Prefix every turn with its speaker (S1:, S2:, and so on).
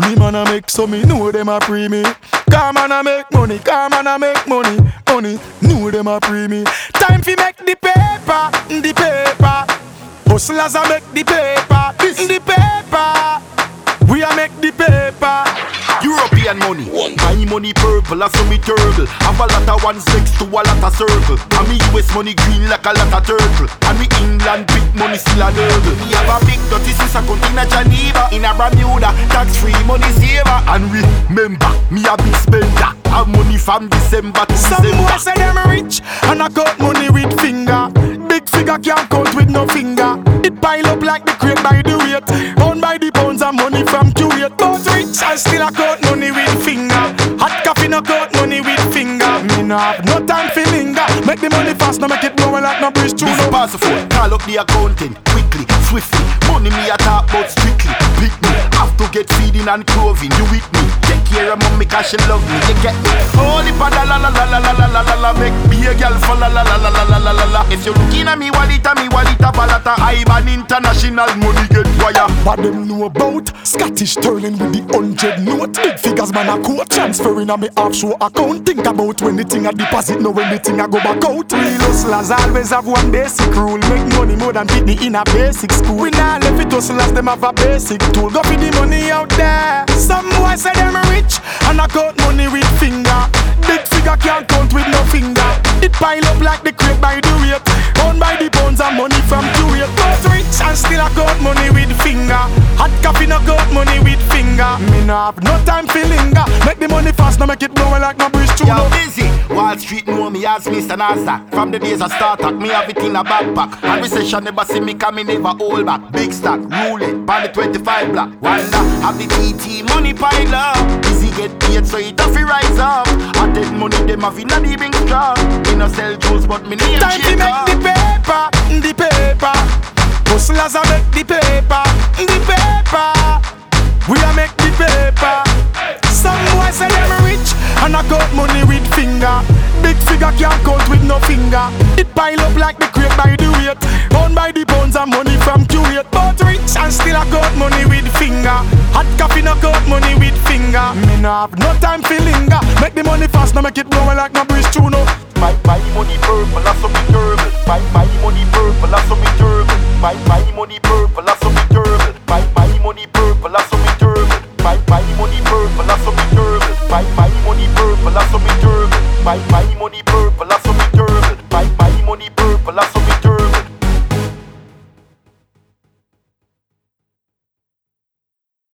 S1: Money man I make, so me know them a pre me. Come on I make money, come on I make money. Money, know them a pre me. Time fi make the paper, the paper. Hustlers a make the paper, the paper. We a make the paper.
S2: European money, my money purple, so me turtle. Have a lot of 1/6 to a lot of circle. And me US money green like a lot of turtle. And me England big money still a nurgle. Me have a big dirty Swiss account in a Geneva, in a Bermuda, tax free money saver. And remember, me a big spender. Have money from December to
S1: Some
S2: December.
S1: boys say them rich and I count money with finger. Big figure can't count with no finger. It pile up like the crate by the weight. Owned by the pounds and money from Kuwait. But rich and still I count money with finger. Hot coffee no count money with finger. Me no have no time for linger. Make the money fast, no make it blowing like no bridge too.
S2: This pass the phone, call up the accountant quickly, swiftly. Money me a talk about strictly. Pick me, have to get feeding and clothing. You with me, take care of mommy 'cause she love me. You get me? Holy pa la la la la la la la la la la. Make be a girl for la la la la la la la la la. If you looking at me wallet a balata. I'm an international money get wire.
S1: What them know about Scottish sterling with the 100 note. Big figures man a quote transferring on me offshore account. Think about when the thing a deposit, know when the thing a go back out. Real hustlers always have one basic rule: make money more than Pitney in a basic school. We nah left it hustlers, them have a basic tool. Go for the money out there. Some boys say them rich and I count money with finger. Big figure can't count with no finger. It pile up like the crate by the weight. Owned by the pounds and money from Kuwait. But rich and still I count money with finger. Hot coffee no count money with finger. Me no have no time for linger. Make the money fast, no make it blowing like no bridge too.
S2: Yo, busy. Wall Street know me as Mr. Nasdaq. From the days of startup, me have it in a backpack. And recession never see me coming, never hold back. Big stack, rule it, pan the 25 block. Wanda, have the TT money pile up. Busy get paid, so it have to rise up. I take money, them have in a the big truck. Me no sell jewels, but me name
S1: time to make the paper, the paper. Hustlers a make the paper, the paper. We a make the paper. Some boys say them rich and I count money with finger. Big figure can't count with no finger. It pile up like the crate by the weight. Owned by the pounds and money from Kuwait. But rich and still I count money with finger. Hot coffee no count money with finger. Me no have no time for linger. Make the money fast, no make it blowing like no bridge too no.
S2: My money purple, that's so me turtle. My money purple, that's so me turtle. My money purple.